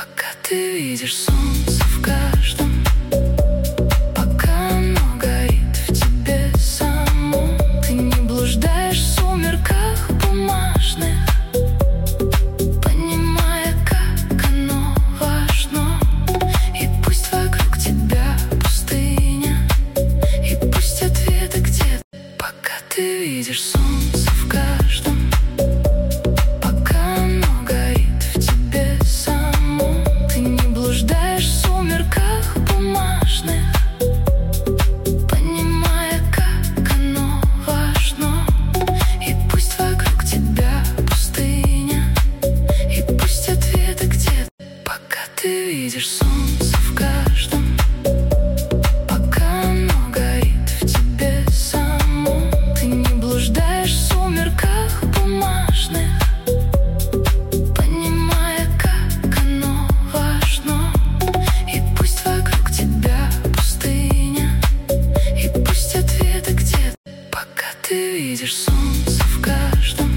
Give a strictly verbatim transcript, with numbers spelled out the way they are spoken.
Пока ты видишь солнце в каждом, пока оно горит в тебе самом, ты не блуждаешь в сумерках бумажных, понимая, как оно важно. И пусть вокруг тебя пустыня, и пусть ответы где-то. Пока ты видишь солнце в каждом, ты видишь солнце в каждом, пока оно горит в тебе самом, ты не блуждаешь в сумерках бумажных, понимая, как оно важно. И пусть вокруг тебя пустыня, и пусть ответы где-то. Пока ты видишь солнце в каждом,